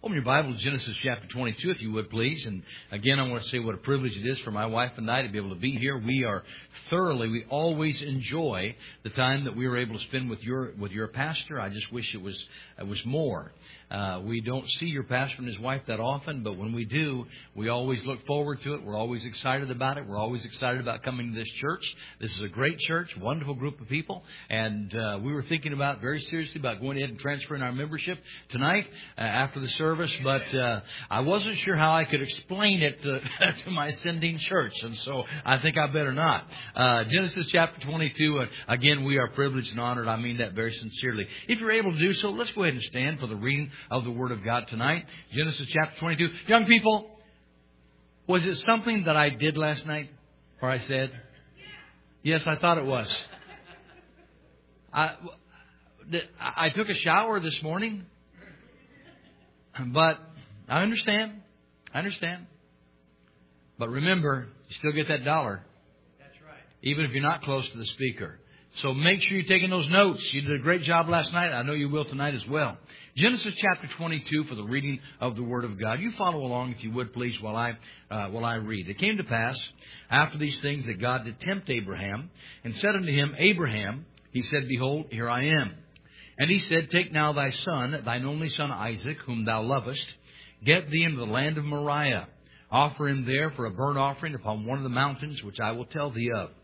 Open your Bible to Genesis chapter 22, if you would, please. And again, I want to say what a privilege it is for my wife and I to be able to be here. We always enjoy the time that we were able to spend with your pastor. I just wish it was more. We don't see your pastor and his wife that often, but when we do, we always look forward to it. We're always excited about it. We're always excited about coming to this church. This is a great church, wonderful group of people, and we were thinking very seriously about going ahead and transferring our membership tonight after the service, but I wasn't sure how I could explain it to my sending church, and so I think I better not. Genesis chapter 22, again, we are privileged and honored. I mean that very sincerely. If you're able to do so, let's go ahead and stand for the reading of the Word of God tonight. Genesis chapter 22. Young people, was it something that I did last night? Or I said? Yes, I thought it was. I took a shower this morning, but I understand. But remember, you still get that $1. That's right. Even if you're not close to the speaker. So make sure you're taking those notes. You did a great job last night. I know you will tonight as well. Genesis chapter 22 for the reading of the Word of God. You follow along, if you would, please, while I read. It came to pass after these things that God did tempt Abraham and said unto him, Abraham, he said, Behold, here I am. And he said, Take now thy son, thine only son Isaac, whom thou lovest, get thee into the land of Moriah. Offer him there for a burnt offering upon one of the mountains which I will tell thee of.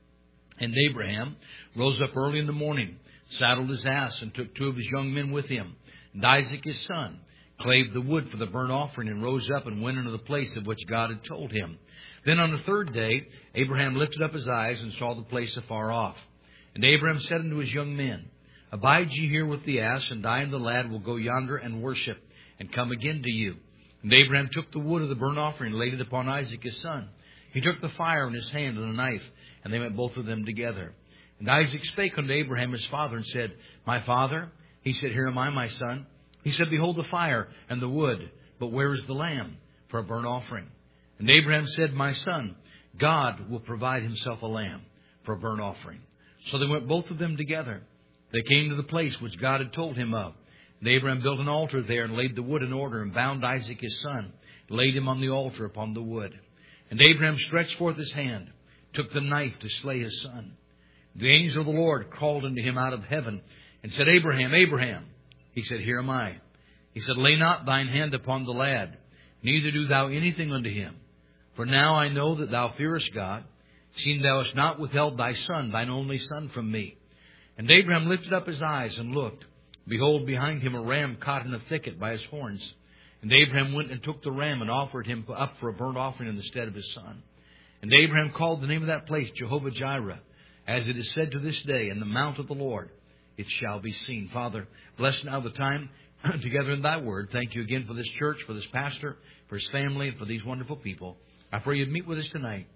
And Abraham rose up early in the morning, saddled his ass, and took 2 of his young men with him, and Isaac his son, clave the wood for the burnt offering, and rose up and went into the place of which God had told him. Then on the third day, Abraham lifted up his eyes and saw the place afar off. And Abraham said unto his young men, Abide ye here with the ass, and I and the lad will go yonder and worship, and come again to you. And Abraham took the wood of the burnt offering, and laid it upon Isaac his son. He took the fire in his hand and a knife, and they went both of them together. And Isaac spake unto Abraham his father, and said, My father? He said, Here am I, my son. He said, Behold the fire and the wood, but where is the lamb for a burnt offering? And Abraham said, My son, God will provide himself a lamb for a burnt offering. So they went both of them together. They came to the place which God had told him of. And Abraham built an altar there, and laid the wood in order, and bound Isaac his son, and laid him on the altar upon the wood. And Abraham stretched forth his hand, took the knife to slay his son. The angel of the Lord called unto him out of heaven, and said, Abraham, Abraham. He said, Here am I. He said, Lay not thine hand upon the lad, neither do thou anything unto him. For now I know that thou fearest God, seeing thou hast not withheld thy son, thine only son, from me. And Abraham lifted up his eyes and looked. Behold, behind him a ram caught in a thicket by his horns. And Abraham went and took the ram and offered him up for a burnt offering in the stead of his son. And Abraham called the name of that place Jehovah-Jireh, as it is said to this day, In the mount of the Lord it shall be seen. Father, bless now the time together in thy word. Thank you again for this church, for this pastor, for his family, and for these wonderful people. I pray you'd meet with us tonight.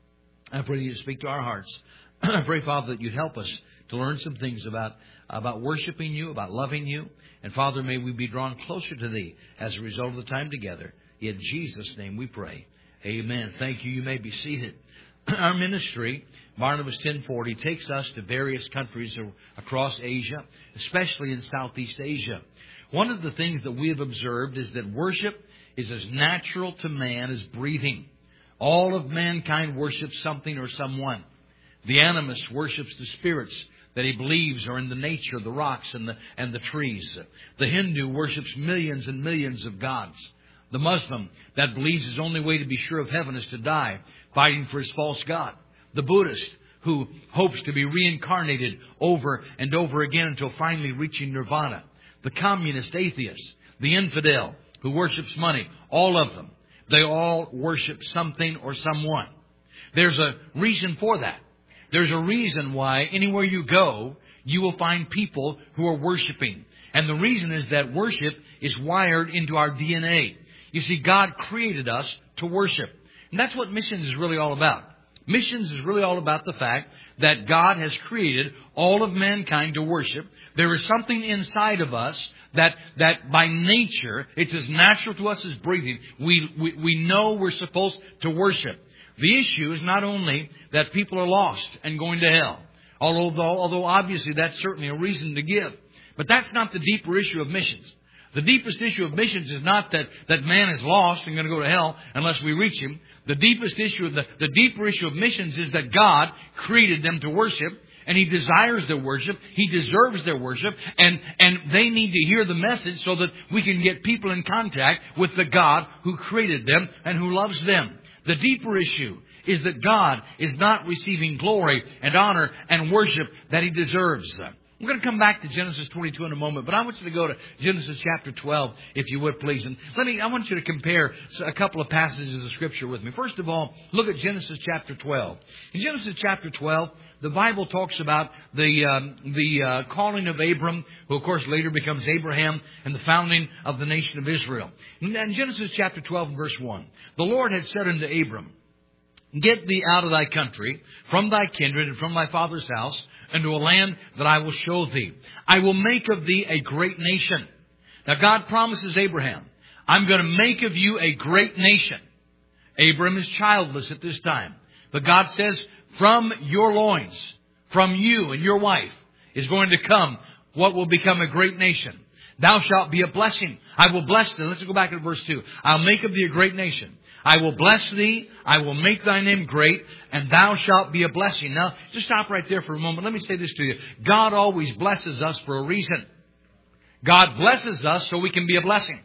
I pray you'd speak to our hearts. I pray, Father, that you'd help us to learn some things about worshiping you, about loving you. And, Father, may we be drawn closer to thee as a result of the time together. In Jesus' name we pray. Amen. Thank you. You may be seated. Our ministry, Barnabas 1040, takes us to various countries across Asia, especially in Southeast Asia. One of the things that we have observed is that worship is as natural to man as breathing. All of mankind worships something or someone. The animist worships the spirits that he believes are in the nature of the rocks and the trees. The Hindu worships millions and millions of gods. The Muslim that believes his only way to be sure of heaven is to die fighting for his false god. The Buddhist who hopes to be reincarnated over and over again until finally reaching nirvana. The communist atheist, the infidel who worships money, all of them, they all worship something or someone. There's a reason for that. There's a reason why anywhere you go, you will find people who are worshiping. And the reason is that worship is wired into our DNA. You see, God created us to worship. And that's what missions is really all about. Missions is really all about the fact that God has created all of mankind to worship. There is something inside of us that by nature, it's as natural to us as breathing. We know we're supposed to worship. The issue is not only that people are lost and going to hell, although obviously that's certainly a reason to give. But that's not the deeper issue of missions. The deepest issue of missions is not that man is lost and going to go to hell unless we reach him. The deepest issue, the deeper issue of missions is that God created them to worship, and He desires their worship. He deserves their worship, and they need to hear the message so that we can get people in contact with the God who created them and who loves them. The deeper issue is that God is not receiving glory and honor and worship that He deserves. We're going to come back to Genesis 22 in a moment, but I want you to go to Genesis chapter 12, if you would, please. And I want you to compare a couple of passages of Scripture with me. First of all, look at Genesis chapter 12. In Genesis chapter 12, the Bible talks about the calling of Abram, who of course later becomes Abraham, and the founding of the nation of Israel. In Genesis chapter 12, verse 1, the Lord had said unto Abram, Get thee out of thy country, from thy kindred, and from thy father's house, into a land that I will show thee. I will make of thee a great nation. Now God promises Abraham, I'm going to make of you a great nation. Abram is childless at this time. But God says, from your loins, from you and your wife, is going to come what will become a great nation. Thou shalt be a blessing. I will bless thee. Let's go back to verse 2. I'll make of thee a great nation. I will bless thee, I will make thy name great, and thou shalt be a blessing. Now, just stop right there for a moment. Let me say this to you. God always blesses us for a reason. God blesses us so we can be a blessing.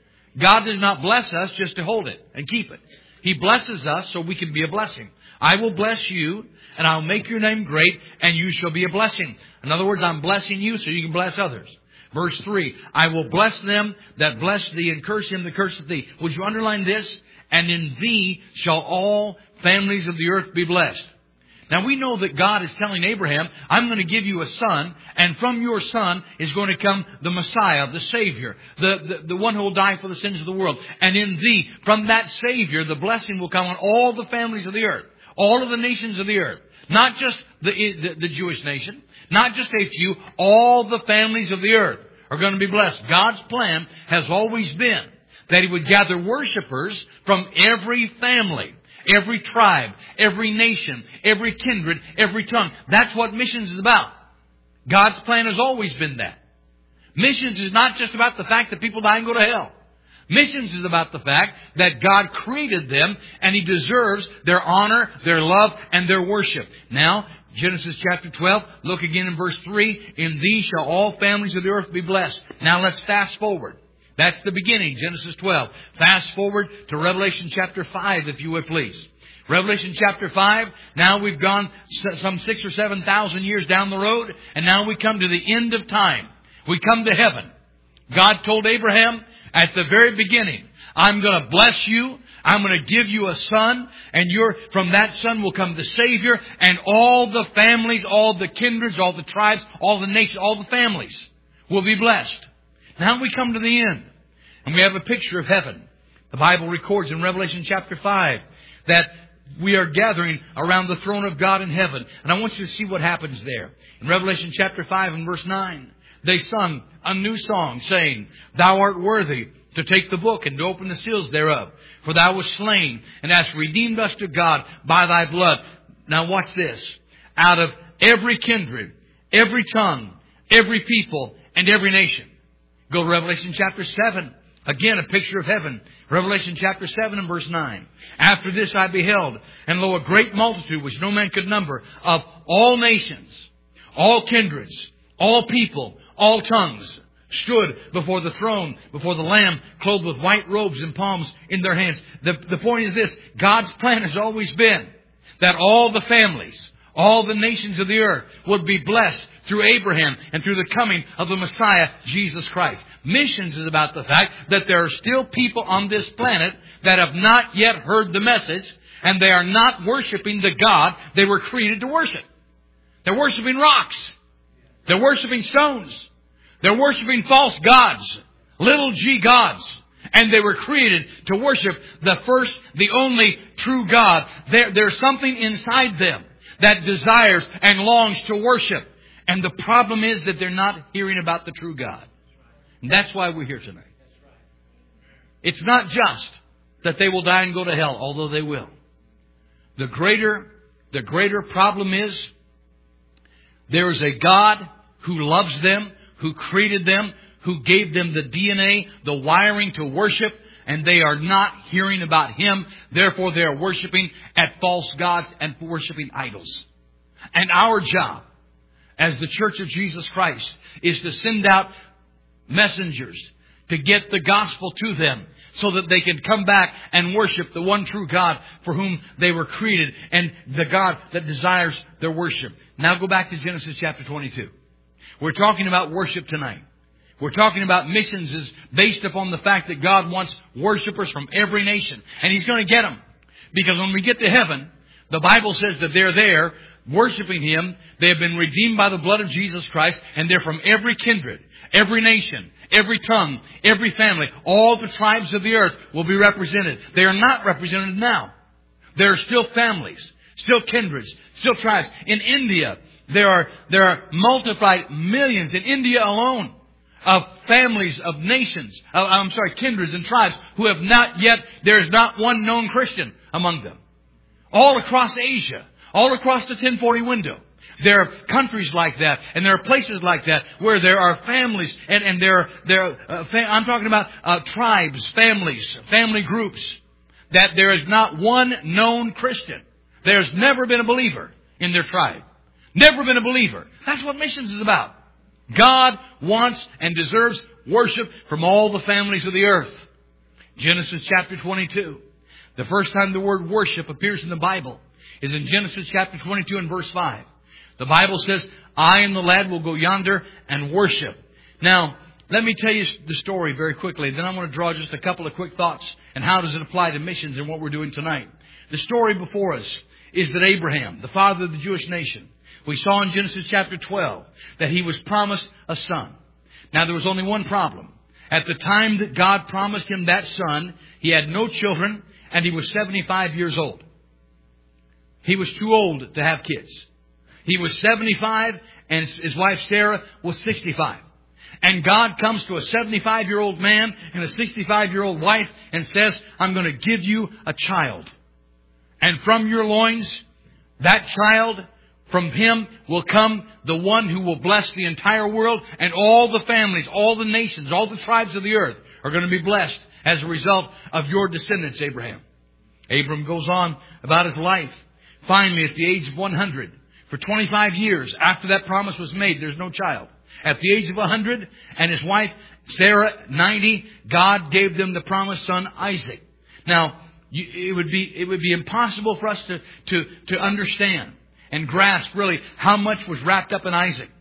God does not bless us just to hold it and keep it. He blesses us so we can be a blessing. I will bless you, and I'll make your name great, and you shall be a blessing. In other words, I'm blessing you so you can bless others. Verse 3, I will bless them that bless thee, and curse him that curseth thee. Would you underline this? And in thee shall all families of the earth be blessed. Now we know that God is telling Abraham, I'm going to give you a son, and from your son is going to come the Messiah, the Savior, the one who will die for the sins of the world. And in thee, from that Savior, the blessing will come on all the families of the earth, all of the nations of the earth. Not just the Jewish nation, not just a few, all the families of the earth are going to be blessed. God's plan has always been that He would gather worshipers from every family, every tribe, every nation, every kindred, every tongue. That's what missions is about. God's plan has always been that. Missions is not just about the fact that people die and go to hell. Missions is about the fact that God created them and He deserves their honor, their love, and their worship. Now, Genesis chapter 12, look again in verse 3. In thee shall all families of the earth be blessed. Now let's fast forward. That's the beginning, Genesis 12. Fast forward to Revelation chapter 5, if you would please. Revelation chapter 5, now we've gone some 6,000 or 7,000 years down the road, and now we come to the end of time. We come to heaven. God told Abraham at the very beginning, I'm going to bless you. I'm going to give you a son, and from that son will come the Savior, and all the families, all the kindreds, all the tribes, all the nations, all the families will be blessed. Now we come to the end, and we have a picture of heaven. The Bible records in Revelation chapter 5 that we are gathering around the throne of God in heaven. And I want you to see what happens there. In Revelation chapter 5 and verse 9, they sung a new song saying, Thou art worthy to take the book and to open the seals thereof. For thou wast slain and hast redeemed us to God by thy blood. Now watch this. Out of every kindred, every tongue, every people, and every nation. Go to Revelation chapter 7. Again, a picture of heaven. Revelation chapter 7 and verse 9. After this I beheld, and lo, a great multitude which no man could number, of all nations, all kindreds, all people, all tongues, stood before the throne, before the Lamb, clothed with white robes and palms in their hands. The point is this. God's plan has always been that all the families, all the nations of the earth would be blessed through Abraham and through the coming of the Messiah, Jesus Christ. Missions is about the fact that there are still people on this planet that have not yet heard the message, and they are not worshiping the God they were created to worship. They're worshiping rocks. They're worshiping stones. They're worshiping false gods, little g gods. And they were created to worship the first, the only true God. There's something inside them that desires and longs to worship. And the problem is that they're not hearing about the true God. And that's why we're here tonight. It's not just that they will die and go to hell, although they will. The greater problem is there is a God who loves them, who created them, who gave them the DNA, the wiring to worship, and they are not hearing about Him. Therefore, they are worshiping at false gods and worshiping idols. And our job as the Church of Jesus Christ is to send out messengers to get the gospel to them so that they can come back and worship the one true God for whom they were created and the God that desires their worship. Now go back to Genesis chapter 22. We're talking about worship tonight. We're talking about missions is based upon the fact that God wants worshipers from every nation. And He's going to get them. Because when we get to heaven, the Bible says that they're there worshiping Him. They have been redeemed by the blood of Jesus Christ. And they're from every kindred, every nation, every tongue, every family. All the tribes of the earth will be represented. They are not represented now. There are still families, still kindreds, still tribes. In India, there are multiplied millions in India alone of families, of nations, kindreds and tribes who have not yet, there is not one known Christian among them. All across Asia, all across the 1040 window. There are countries like that, and there are places like that where there are families, and I'm talking about tribes, families, family groups, that there is not one known Christian. There's never been a believer in their tribe. Never been a believer. That's what missions is about. God wants and deserves worship from all the families of the earth. Genesis chapter 22. The first time the word worship appears in the Bible is in Genesis chapter 22 and verse 5. The Bible says, I and the lad will go yonder and worship. Now, let me tell you the story very quickly. Then I'm going to draw just a couple of quick thoughts. And how does it apply to missions and what we're doing tonight? The story before us is that Abraham, the father of the Jewish nation, we saw in Genesis chapter 12 that he was promised a son. Now, there was only one problem. At the time that God promised him that son, he had no children and he was 75 years old. He was too old to have kids. He was 75 and his wife Sarah was 65. And God comes to a 75-year-old man and a 65-year-old wife and says, I'm going to give you a child. And from your loins, that child, from him will come the one who will bless the entire world, and all the families, all the nations, all the tribes of the earth are going to be blessed as a result of your descendants, Abraham. Abram goes on about his life. Finally, at the age of 100, for 25 years after that promise was made, there's no child. At the age of 100, and his wife Sarah, 90, God gave them the promised son, Isaac. Now, it would be impossible for us to understand and grasp really how much was wrapped up in Isaac.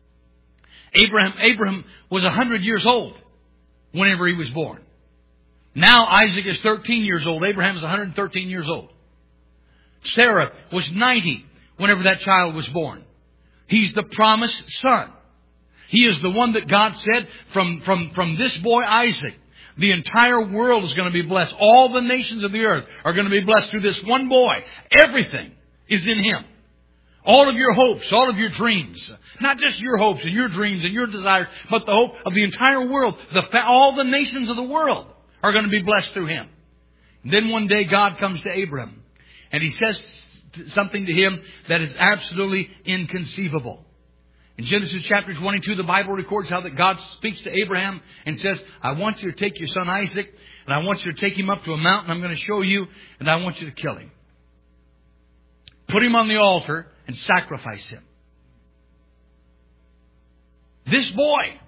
Abraham was 100 years old whenever he was born. Now Isaac is 13 years old. Abraham is 113 years old. Sarah was 90 whenever that child was born. He's the promised son. He is the one that God said, from this boy Isaac, the entire world is going to be blessed. All the nations of the earth are going to be blessed through this one boy. Everything is in him. All of your hopes, all of your dreams, not just your hopes and your dreams and your desires, but the hope of the entire world, all the nations of the world are going to be blessed through him. And then one day God comes to Abram and he says something to him that is absolutely inconceivable. In Genesis chapter 22, the Bible records how that God speaks to Abraham and says, I want you to take your son Isaac and I want you to take him up to a mountain I'm going to show you, and I want you to kill him. Put him on the altar and sacrifice him. This boy,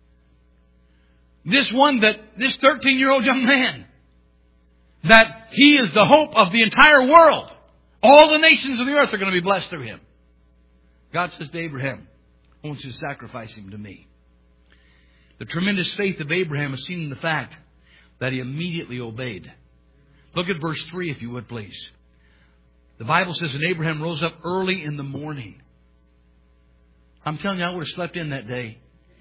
this 13-year-old young man, that he is the hope of the entire world. All the nations of the earth are going to be blessed through him. God says to Abraham, I want you to sacrifice him to me. The tremendous faith of Abraham is seen in the fact that he immediately obeyed. Look at verse 3, if you would, please. The Bible says, and Abraham rose up early in the morning. I'm telling you, I would have slept in that day.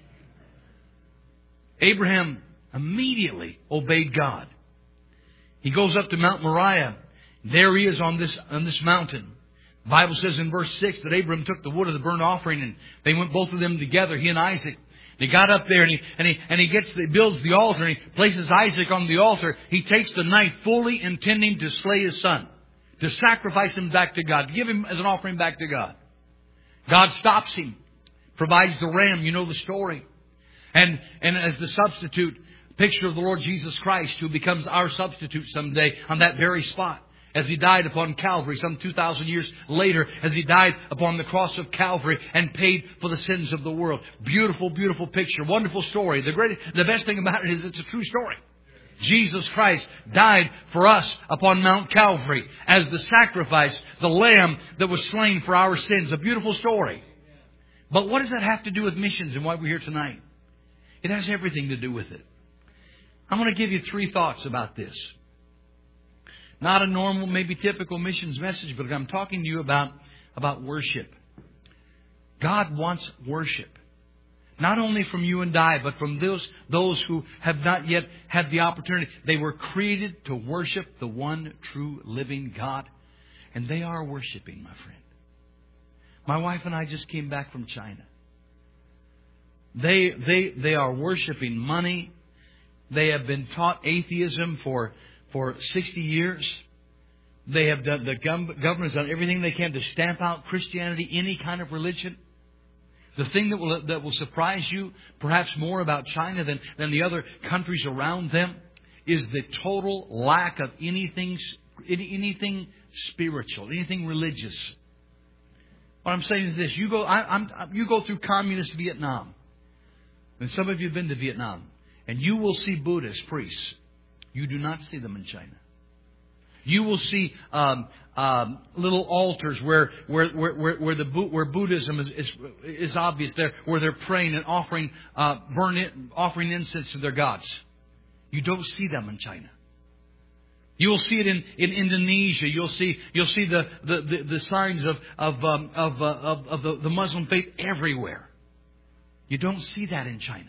Abraham immediately obeyed God. He goes up to Mount Moriah. There he is on this mountain. The Bible says in verse 6 that Abraham took the wood of the burnt offering and they went both of them together, he and Isaac. He got up there and he builds the altar and he places Isaac on the altar. He takes the knife fully intending to slay his son, to sacrifice him back to God, to give him as an offering back to God. God stops him, provides the ram. You know the story. And as the substitute, picture of the Lord Jesus Christ, who becomes our substitute someday on that very spot. As He died upon Calvary some 2,000 years later, as He died upon the cross of Calvary and paid for the sins of the world. Beautiful, beautiful picture. Wonderful story. The best thing about it is it's a true story. Jesus Christ died for us upon Mount Calvary as the sacrifice, the lamb that was slain for our sins. A beautiful story. But what does that have to do with missions and why we're here tonight? It has everything to do with it. I'm going to give you 3 thoughts about this. Not a normal, maybe typical missions message, but I'm talking to you about worship. God wants worship. Not only from you and I, but from those who have not yet had the opportunity. They were created to worship the one true living God. And they are worshiping, my friend. My wife and I just came back from China. They are worshiping money. They have been taught atheism for 60 years. They have done, the government has done everything they can to stamp out Christianity, any kind of religion. The thing that will surprise you perhaps more about China than the other countries around them is the total lack of anything spiritual, anything religious. What I'm saying is this: you go through communist Vietnam, and some of you have been to Vietnam, and you will see Buddhist priests. You do not see them in China. You will see little altars where Buddhism is obvious there, where they're praying and offering incense to their gods. You don't see them in China. You will see it in Indonesia. You'll see the signs of the Muslim faith everywhere. You don't see that in China.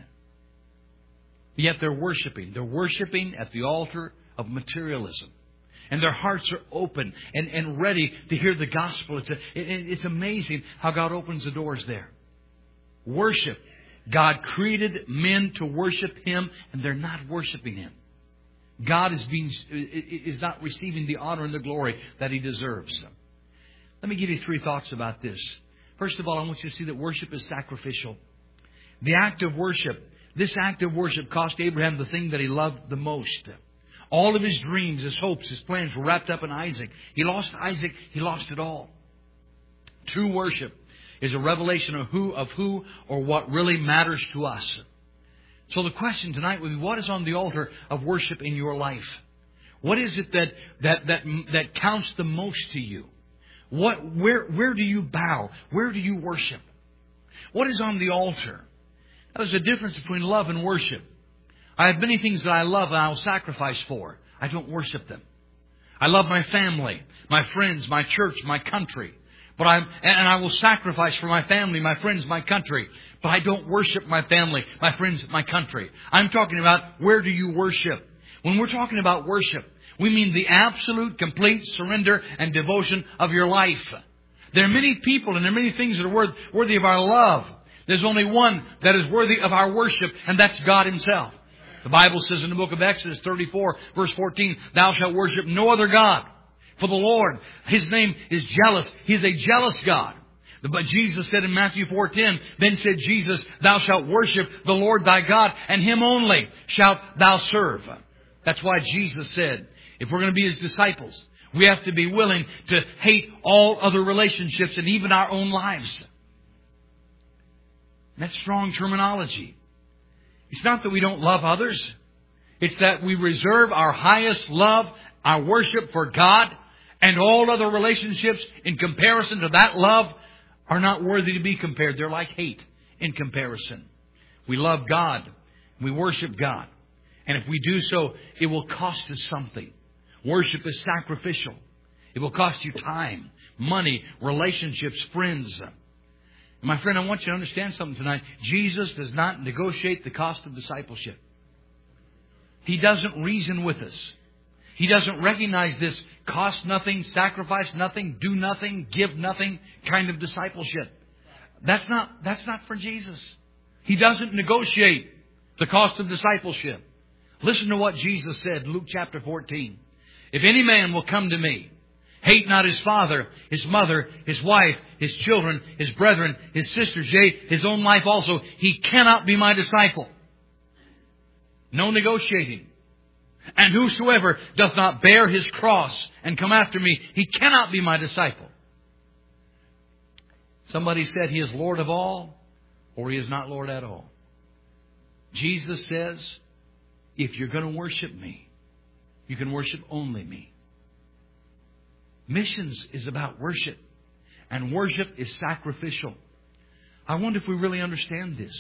Yet they're worshiping. They're worshiping at the altar of materialism. And their hearts are open and ready to hear the gospel. It's amazing how God opens the doors there. Worship. God created men to worship Him, and they're not worshiping Him. God is not receiving the honor and the glory that He deserves. Let me give you 3 thoughts about this. First of all, I want you to see that worship is sacrificial. The act of worship. This act of worship cost Abraham the thing that he loved the most. All of his dreams, his hopes, his plans were wrapped up in Isaac. He lost Isaac, he lost it all. True worship is a revelation of who or what really matters to us. So the question tonight would be, what is on the altar of worship in your life? What is it that counts the most to you? Where do you bow? Where do you worship? What is on the altar? Now, there's a difference between love and worship. I have many things that I love and I'll sacrifice for. I don't worship them. I love my family, my friends, my church, my country. And I will sacrifice for my family, my friends, my country. But I don't worship my family, my friends, my country. I'm talking about, where do you worship? When we're talking about worship, we mean the absolute, complete surrender and devotion of your life. There are many people and there are many things that are worthy of our love. There's only one that is worthy of our worship, and that's God Himself. The Bible says in the book of Exodus 34, verse 14, "Thou shalt worship no other God. For the Lord, His name is jealous. He is a jealous God." But Jesus said in Matthew 4:10, "Then said Jesus, Thou shalt worship the Lord thy God, and Him only shalt thou serve." That's why Jesus said, if we're going to be His disciples, we have to be willing to hate all other relationships and even our own lives. That's strong terminology. It's not that we don't love others. It's that we reserve our highest love, our worship for God, and all other relationships in comparison to that love are not worthy to be compared. They're like hate in comparison. We love God. We worship God. And if we do so, it will cost us something. Worship is sacrificial. It will cost you time, money, relationships, friends. My friend, I want you to understand something tonight. Jesus does not negotiate the cost of discipleship. He doesn't reason with us. He doesn't recognize this cost nothing, sacrifice nothing, do nothing, give nothing kind of discipleship. That's not for Jesus. He doesn't negotiate the cost of discipleship. Listen to what Jesus said, Luke chapter 14. "If any man will come to me, hate not his father, his mother, his wife, his children, his brethren, his sisters, yea, his own life also, he cannot be my disciple." No negotiating. And whosoever doth not bear his cross and come after me, he cannot be my disciple. Somebody said he is Lord of all, or he is not Lord at all. Jesus says, if you're going to worship me, you can worship only me. Missions is about worship. And worship is sacrificial. I wonder if we really understand this.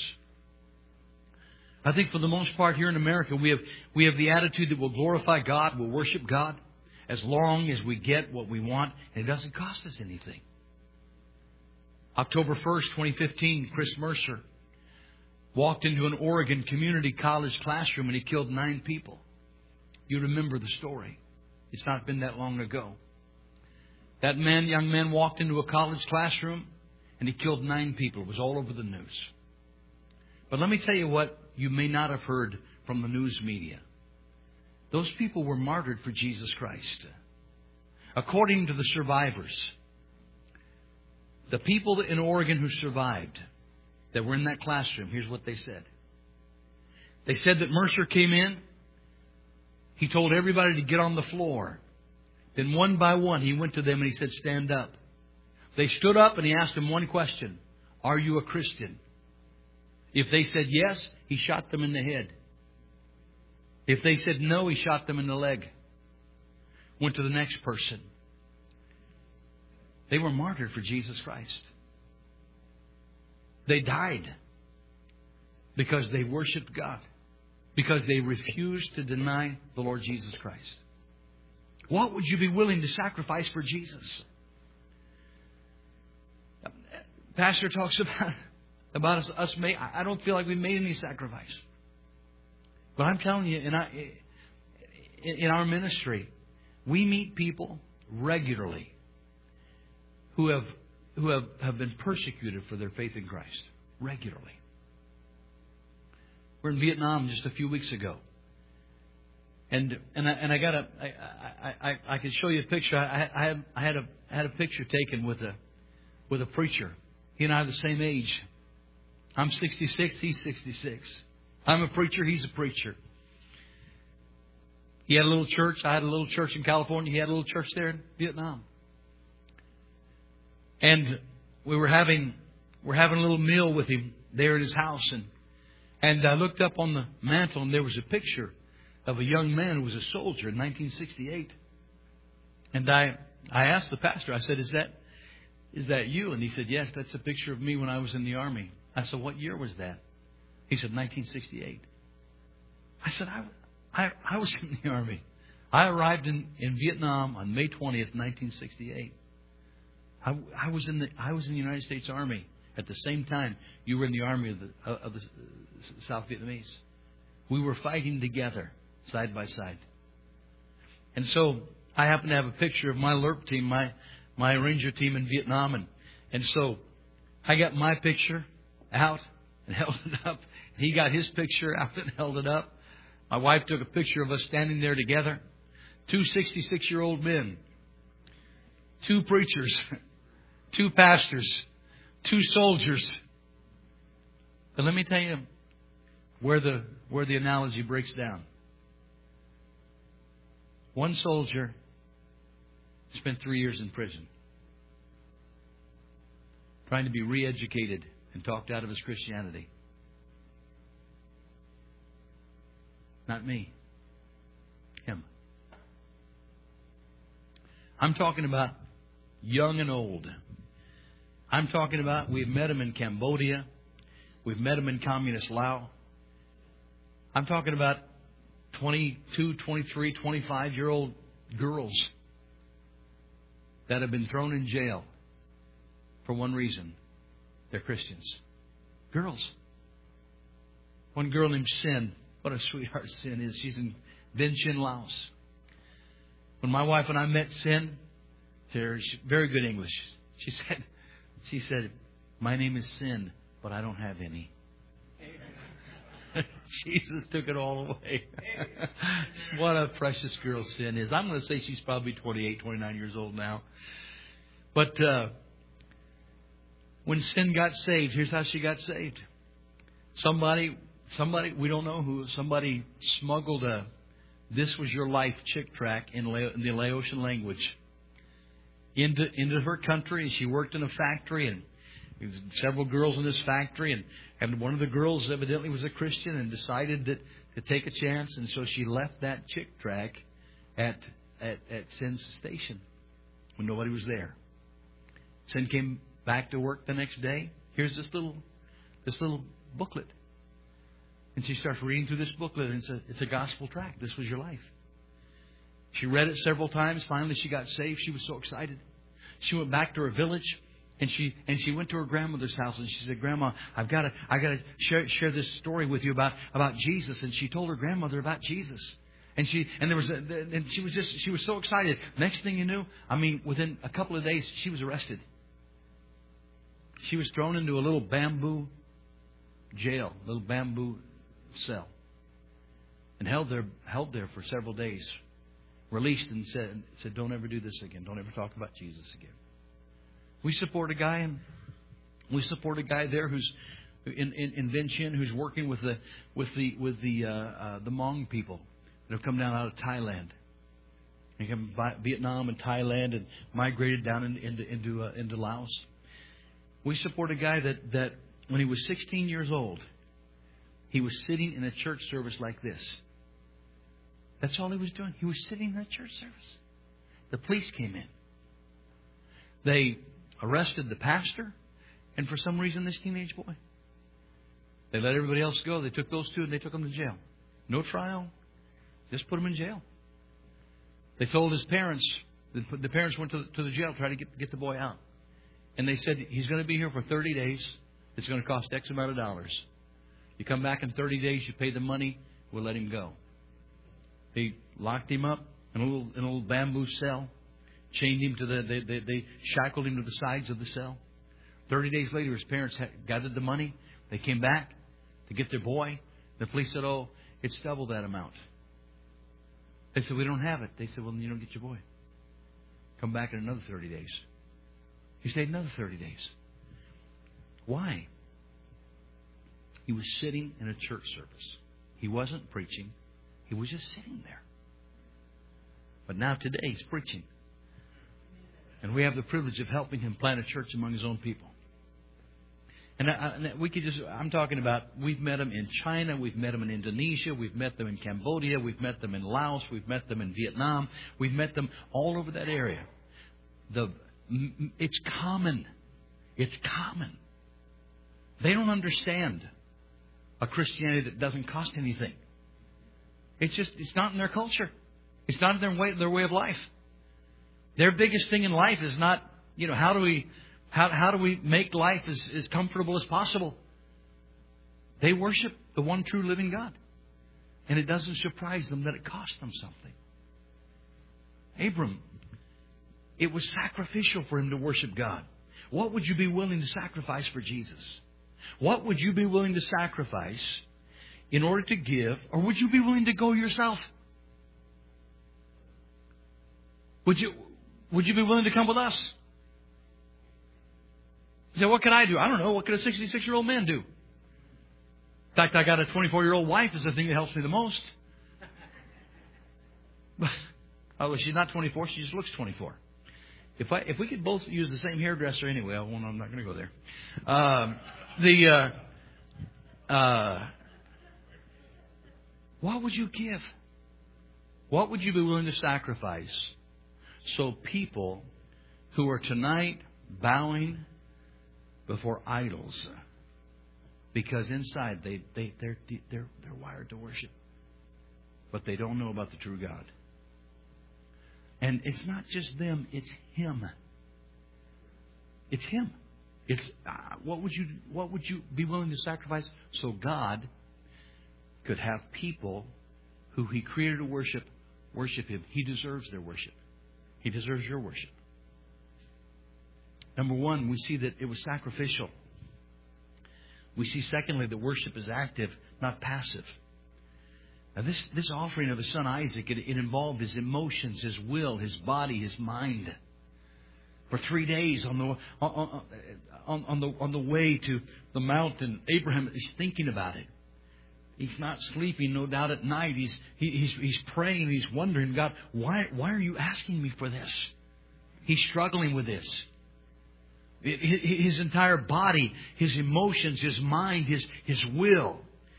I think for the most part here in America, we have the attitude that we'll glorify God, we'll worship God as long as we get what we want, and it doesn't cost us anything. October 1st, 2015, Chris Mercer walked into an Oregon community college classroom and he killed 9 people. You remember the story. It's not been that long ago. That young man walked into a college classroom and he killed 9 people. It was all over the news. But let me tell you what you may not have heard from the news media. Those people were martyred for Jesus Christ. According to the survivors, the people in Oregon who survived, that were in that classroom, here's what they said. They said that Mercer came in. He told everybody to get on the floor. Then one by one, he went to them and he said, stand up. They stood up and he asked them one question. Are you a Christian? If they said yes, he shot them in the head. If they said no, he shot them in the leg. Went to the next person. They were martyred for Jesus Christ. They died because they worshiped God. Because they refused to deny the Lord Jesus Christ. What would you be willing to sacrifice for Jesus? Pastor talks about us. I don't feel like we made any sacrifice. But I'm telling you, in our ministry, we meet people regularly who have been persecuted for their faith in Christ. Regularly. We're in Vietnam just a few weeks ago. And I can show you a picture. I had a picture taken with a preacher. He and I are the same age. I'm 66. He's 66. I'm a preacher. He's a preacher. He had a little church. I had a little church in California. He had a little church there in Vietnam. And we're having a little meal with him there at his house. And I looked up on the mantle and there was a picture of a young man who was a soldier in 1968. And I asked the pastor, I said, is that you? And he said, yes, that's a picture of me when I was in the Army. I said, what year was that? He said, 1968. I said, I was in the Army. I arrived in Vietnam on May 20th, 1968. I was in the United States Army at the same time you were in the Army of the South Vietnamese. We were fighting together, side by side. And so I happen to have a picture of my LRP team, my Ranger team in Vietnam. And so I got my picture out and held it up. He got his picture out and held it up. My wife took a picture of us standing there together. 2 66-year-old men. 2 preachers. 2 pastors. 2 soldiers. But let me tell you where the analogy breaks down. One soldier spent 3 years in prison, trying to be re-educated and talked out of his Christianity. Not me. Him. I'm talking about young and old. I'm talking about we've met him in Cambodia. We've met him in communist Laos. I'm talking about 22, 23, 25-year-old girls that have been thrown in jail for one reason. They're Christians. Girls. One girl named Sin. What a sweetheart Sin is. She's in Vientiane, Laos. When my wife and I met Sin, she's very good English. She said, my name is Sin, but I don't have any. Jesus took it all away. What a precious girl Sin is. I'm going to say she's probably 28, 29 years old now. But when Sin got saved, here's how she got saved. Somebody somebody, we don't know who, somebody smuggled a "This Was Your Life" chick tract in the Laotian language into her country. And she worked in a factory, and there was several girls in this factory, and one of the girls evidently was a Christian and decided to take a chance, and so she left that chick tract at Sin's station when nobody was there. Sin came back to work the next day. Here's this little booklet. And she starts reading through this booklet, and it's a gospel tract. This was your life. She read it several times. Finally, she got saved. She was so excited. She went back to her village, and she went to her grandmother's house, and she said, "Grandma, I got to share this story with you about Jesus." And she told her grandmother about Jesus. And she was so excited. Next thing you knew, within a couple of days, she was arrested. She was thrown into a little bamboo jail, little bamboo cell, and held there for several days. Released and said, "Don't ever do this again. Don't ever talk about Jesus again." We support a guy there who's in Vientiane, who's working with the Hmong people that have come down out of Thailand. They come by Vietnam and Thailand and migrated down into Laos. We support a guy that when he was 16 years old, he was sitting in a church service like this. That's all he was doing. He was sitting in a church service. The police came in. They arrested the pastor and for some reason this teenage boy. They let everybody else go. They took those two and they took them to jail. No trial. Just put him in jail. They told his parents. The parents went to the jail to try to get the boy out. And they said, "He's going to be here for 30 days. It's going to cost X amount of dollars. You come back in 30 days, you pay the money, we'll let him go." They locked him up in a little bamboo cell, chained him to they shackled him to the sides of the cell. 30 days later, his parents gathered the money. They came back to get their boy. The police said, "Oh, it's double that amount." They said, "We don't have it." They said, "Well, then you don't get your boy. Come back in another 30 days. He stayed another 30 days. Why? He was sitting in a church service. He wasn't preaching. He was just sitting there. But now today he's preaching. And we have the privilege of helping him plant a church among his own people. And we could I'm talking about, we've met them in China, we've met them in Indonesia, we've met them in Cambodia, we've met them in Laos, we've met them in Vietnam, we've met them all over that area. It's common. It's common. They don't understand a Christianity that doesn't cost anything. It's not in their culture. It's not in their way of life. Their biggest thing in life is not, how do we make life as comfortable as possible? They worship the one true living God. And it doesn't surprise them that it cost them something. Abram, it was sacrificial for him to worship God. What would you be willing to sacrifice for Jesus? What would you be willing to sacrifice in order to give? Or would you be willing to go yourself? Would you be willing to come with us? You say, what can I do? I don't know. What could a 66-year-old man do? In fact, I got a 24-year-old wife is the thing that helps me the most. Although she's not 24, she just looks 24. If we could both use the same hairdresser anyway, I'm not going to go there. What would you give? What would you be willing to sacrifice so people who are tonight bowing before idols, because inside they're wired to worship, but they don't know about the true God. And it's not just them; it's Him. It's Him. It's what would you be willing to sacrifice so God could have people who He created to worship Him? He deserves their worship. He deserves your worship. Number one, we see that it was sacrificial. We see, secondly, that worship is active, not passive. Now, this offering of his son Isaac, it involved his emotions, his will, his body, his mind. For 3 days on the way to the mountain, Abraham is thinking about it. He's not sleeping, no doubt, at night. He's praying. He's wondering, God, why are you asking me for this? He's struggling with this. His entire body, his emotions, his mind, his will.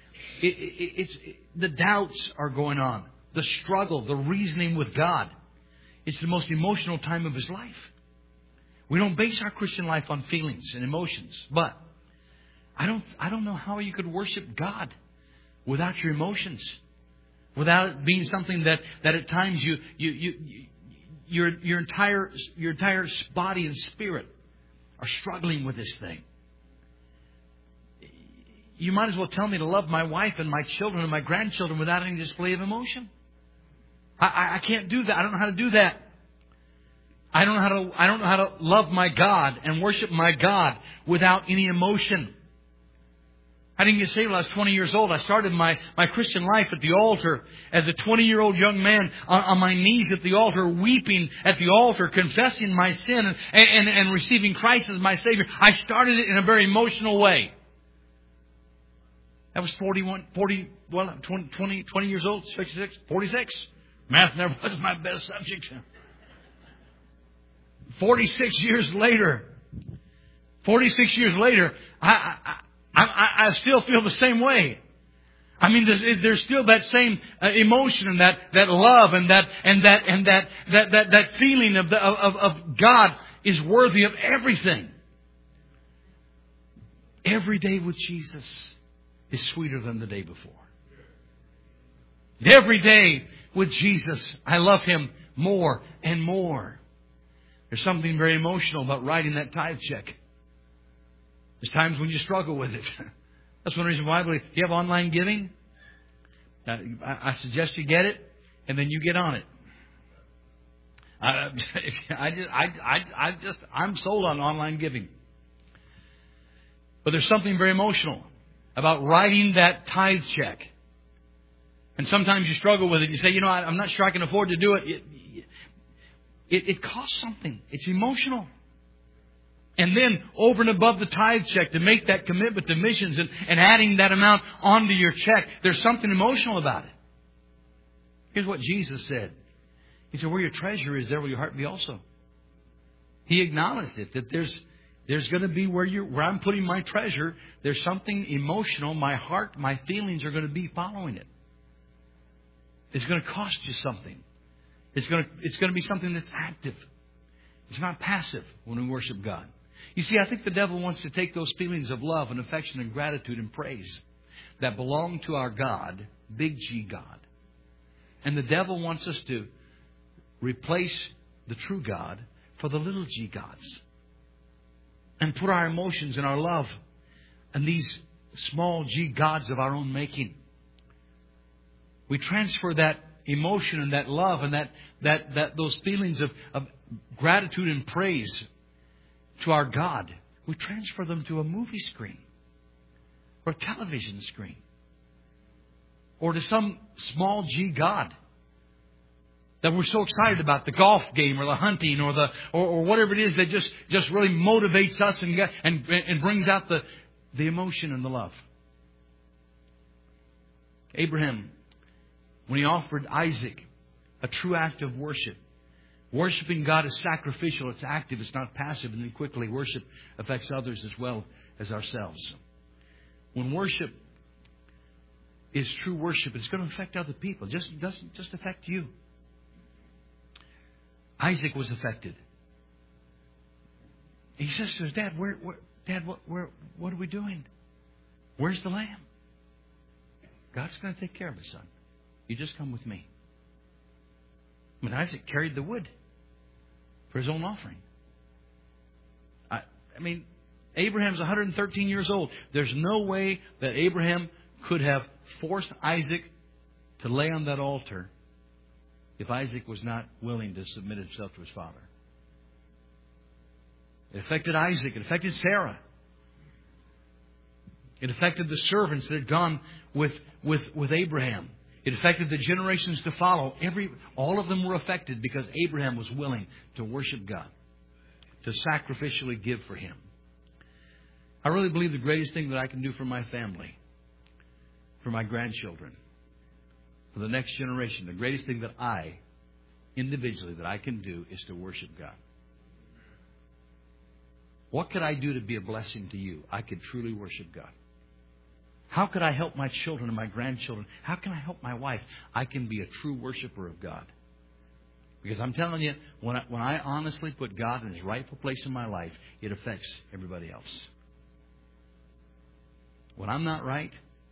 The doubts are going on. The struggle, the reasoning with God. It's the most emotional time of his life. We don't base our Christian life on feelings and emotions. But I don't know how you could worship God without your emotions, without it being something that at times your entire body and spirit are struggling with this thing. You might as well tell me to love my wife and my children and my grandchildren without any display of emotion. I can't do that. I don't know how to do that. I don't know how to love my God and worship my God without any emotion. I didn't get saved when I was 20 years old. I started my Christian life at the altar as a 20-year-old young man on my knees at the altar, weeping at the altar, confessing my sin and receiving Christ as my Savior. I started it in a very emotional way. That was 20 years old, 66, 46. Math never was my best subject. 46 years later, I still feel the same way. I mean, there's still that same emotion and that love and that feeling of God is worthy of everything. Every day with Jesus is sweeter than the day before. Every day with Jesus, I love Him more and more. There's something very emotional about writing that tithe check. There's times when you struggle with it. That's one reason why I believe you have online giving. I suggest you get it, and then you get on it. I'm sold on online giving. But there's something very emotional about writing that tithe check. And sometimes you struggle with it. You say, I'm not sure I can afford to do it. It costs something. It's emotional. And then over and above the tithe check, to make that commitment to missions and adding that amount onto your check, there's something emotional about it. Here's what Jesus said. He said, where your treasure is, there will your heart be also. He acknowledged it, that there's going to be where I'm putting my treasure, there's something emotional. My heart, my feelings are going to be following it. It's going to cost you something. It's going to be something that's active. It's not passive when we worship God. You see, I think the devil wants to take those feelings of love and affection and gratitude and praise that belong to our God, big G God. And the devil wants us to replace the true God for the little g gods. And put our emotions and our love and these small g gods of our own making. We transfer that emotion and that love and that those feelings of gratitude and praise to our God. We transfer them to a movie screen or a television screen or to some small g god that we're so excited about, the golf game or the hunting or whatever it is that just really motivates us and brings out the emotion and the love. Abraham, when he offered Isaac, a true act of worship. Worshiping God is sacrificial. It's active. It's not passive. And then quickly, worship affects others as well as ourselves. When worship is true worship, it's going to affect other people. It doesn't just affect you. Isaac was affected. He says to his dad, Dad, what are we doing? Where's the lamb? God's going to take care of it, son. You just come with me. But Isaac carried the wood for his own offering. I mean, Abraham's 113 years old. There's no way that Abraham could have forced Isaac to lay on that altar if Isaac was not willing to submit himself to his father. It affected Isaac. It affected Sarah. It affected the servants that had gone with Abraham. It affected the generations to follow. All of them were affected because Abraham was willing to worship God, to sacrificially give for Him. I really believe the greatest thing that I can do for my family for my grandchildren, for the next generation. The greatest thing that I, individually, that I can do is to worship God. What could I do to be a blessing to you? I could truly worship God. How could I help my children and my grandchildren? How can I help my wife? I can be a true worshiper of God. Because I'm telling you, when I honestly put God in His rightful place in my life, it affects everybody else. When I'm not right,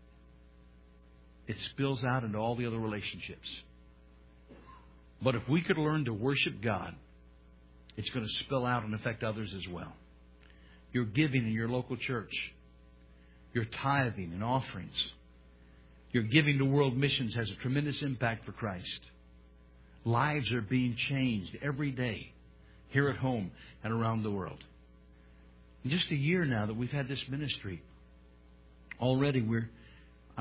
it spills out into all the other relationships. But if we could learn to worship God, it's going to spill out and affect others as well. Your giving in your local church, your tithing and offerings, your giving to world missions has a tremendous impact for Christ. Lives are being changed every day here at home and around the world. In just a year now that we've had this ministry, already I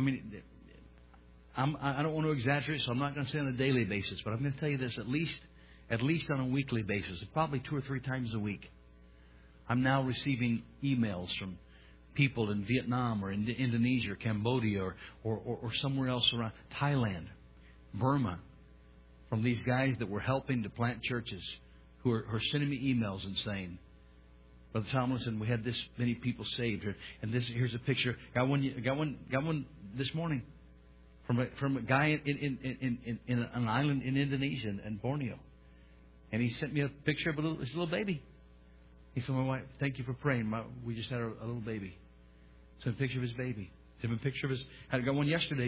don't want to exaggerate, so I'm not going to say on a daily basis, but I'm going to tell you this, at least on a weekly basis, probably 2 or 3 times a week. I'm now receiving emails from people in Vietnam or in Indonesia or Cambodia or somewhere else around Thailand, Burma, from these guys that were helping to plant churches who are sending me emails and saying, Brother Tomlinson, we had this many people saved, and here's a picture. Got one this morning from a guy in an island in Indonesia and Borneo, and he sent me a picture of his little baby. He said, "My wife, thank you for praying. We just had a little baby." Sent a picture of his baby. Sent him a picture of his. I got one yesterday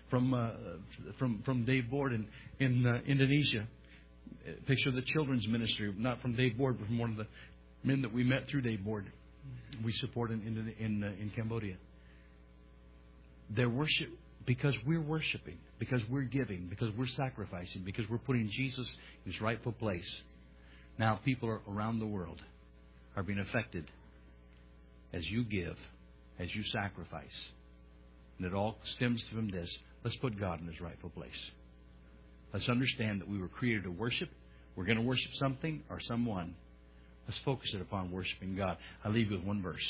from Dave Board in Indonesia. A picture of the children's ministry, not from Dave Board, but from one of the men that we met through Dave Board. We support in Cambodia. Their worship, because we're worshiping, because we're giving, because we're sacrificing, because we're putting Jesus in His rightful place. Now people around the world are being affected as you give, as you sacrifice. And it all stems from this. Let's put God in His rightful place. Let's understand that we were created to worship. We're going to worship something or someone. Let's focus it upon worshiping God. I leave you with one verse.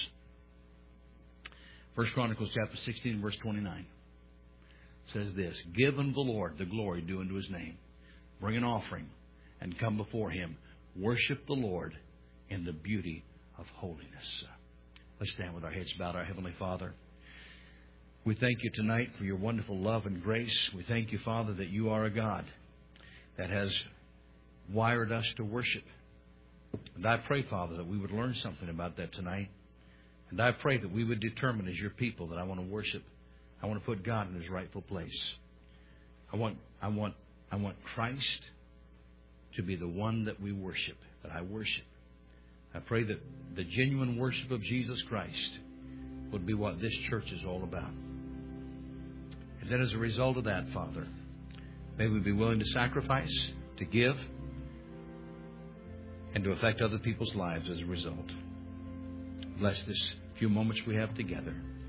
1 Chronicles chapter 16, verse 29. Says this, "Give unto the Lord the glory due unto His name. Bring an offering and come before Him. Worship the Lord in the beauty of holiness." Let's stand with our heads bowed. Our Heavenly Father, we thank You tonight for Your wonderful love and grace. We thank You, Father, that You are a God that has wired us to worship. And I pray, Father, that we would learn something about that tonight. And I pray that we would determine as Your people that I want to worship. I want to put God in His rightful place. I want Christ to be the one that we worship, that I worship. I pray that the genuine worship of Jesus Christ would be what this church is all about. And then as a result of that, Father, may we be willing to sacrifice, to give, and to affect other people's lives as a result. Bless this few moments we have together.